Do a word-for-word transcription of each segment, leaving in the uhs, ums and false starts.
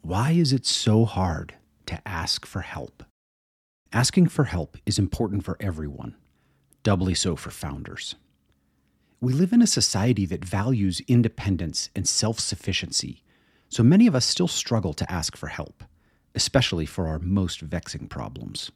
Why is it so hard to ask for help? Asking for help is important for everyone, doubly so for founders. We live in a society that values independence and self-sufficiency, so many of us still struggle to ask for help, especially for our most vexing problems.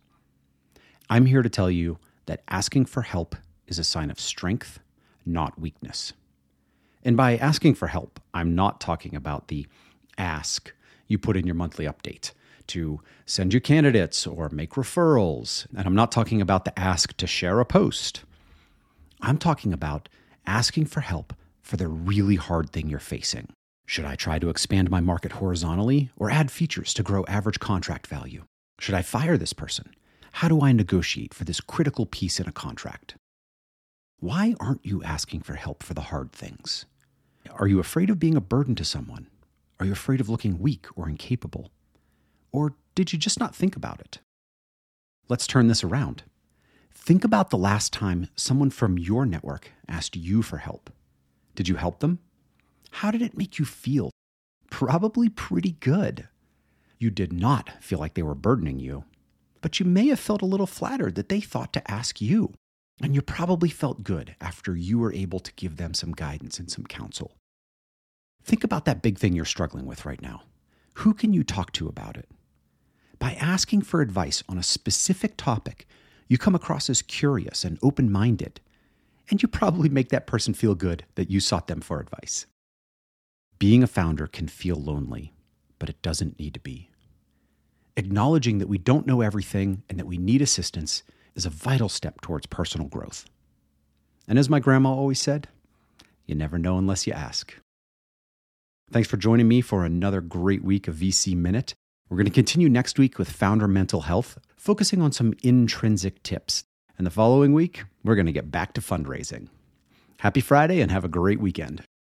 I'm here to tell you that asking for help is a sign of strength, not weakness. And by asking for help, I'm not talking about the ask you put in your monthly update to send you candidates or make referrals. And I'm not talking about the ask to share a post. I'm talking about asking for help for the really hard thing you're facing. Should I try to expand my market horizontally or add features to grow average contract value? Should I fire this person? How do I negotiate for this critical piece in a contract? Why aren't you asking for help for the hard things? Are you afraid of being a burden to someone? Are you afraid of looking weak or incapable? Or did you just not think about it? Let's turn this around. Think about the last time someone from your network asked you for help. Did you help them? How did it make you feel? Probably pretty good. You did not feel like they were burdening you, but you may have felt a little flattered that they thought to ask you. And you probably felt good after you were able to give them some guidance and some counsel. Think about that big thing you're struggling with right now. Who can you talk to about it? By asking for advice on a specific topic, you come across as curious and open-minded, and you probably make that person feel good that you sought them for advice. Being a founder can feel lonely, but it doesn't need to be. Acknowledging that we don't know everything and that we need assistance is a vital step towards personal growth. And as my grandma always said, you never know unless you ask. Thanks for joining me for another great week of V C Minute. We're going to continue next week with founder mental health, focusing on some intrinsic tips. And the following week, we're going to get back to fundraising. Happy Friday and have a great weekend.